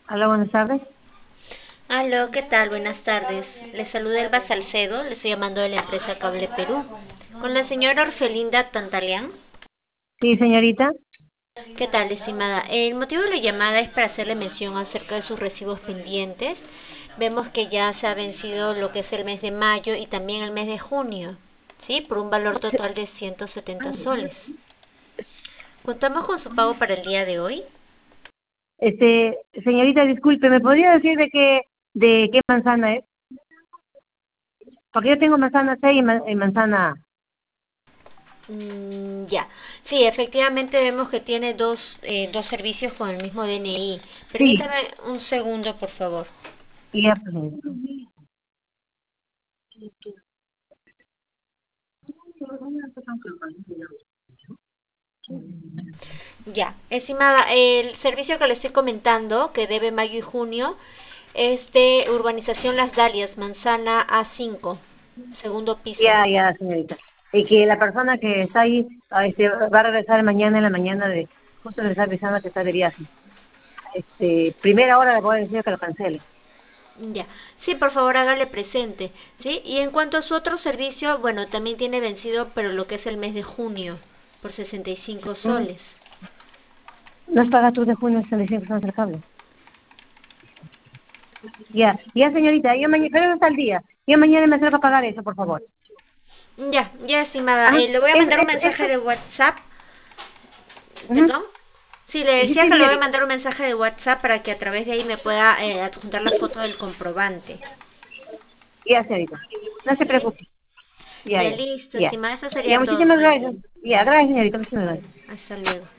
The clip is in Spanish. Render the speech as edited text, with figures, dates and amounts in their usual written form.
Hola, buenas tardes. Aló, ¿qué tal? Buenas tardes. Les saluda Elba Salcedo, le estoy llamando de la empresa Cable Perú. Con la señora Orfelinda Tantalián. Sí, señorita. ¿Qué tal, estimada? El motivo de la llamada es para hacerle mención acerca de sus recibos pendientes. Vemos que ya se ha vencido lo que es el mes de mayo y también el mes de junio, ¿sí? Por un valor total de 170 soles. Contamos con su pago para el día de hoy. Señorita, disculpe, ¿me podría decir de qué manzana es? Porque yo tengo manzana C y manzana A. Ya. Sí, efectivamente vemos que tiene dos servicios con el mismo DNI. Sí, Permítame un segundo, por favor. y ya, pues, señorita. Ya. Estimada, el servicio que le estoy comentando, que debe mayo y junio, es de Urbanización Las Dalias, Manzana A5, segundo piso. Ya, señorita. Y que la persona que está ahí va a regresar mañana en la mañana justo le está avisando que está de viaje. Primera hora le voy a decir que lo cancele. Ya. Sí, por favor, hágale presente. ¿Sí? Y en cuanto a su otro servicio, bueno, también tiene vencido, pero lo que es el mes de junio, por 65 Mm, soles. ¿No has pagado tú de junio 65 soles el cable? Ya, señorita, yo mañana, pero no está el día. Yo mañana me acerco a pagar eso, por favor. Ya, ya, estimada. Ah, Le voy a es, mandar un es, mensaje esto, de WhatsApp. ujú. ¿Perdón? Sí, le Sí, decía sí, que le dime, voy a dime. mandar un mensaje de WhatsApp para que a través de ahí me pueda adjuntar la foto del comprobante. Ya, señorita. No se ¿Sí? preocupe. Ya, Ya ya, listo, ya. estimada. Eso Ya, sería todo. muchísimas Buen gracias. día. Ya, gracias, señorita. Muchísimas gracias. Hasta luego.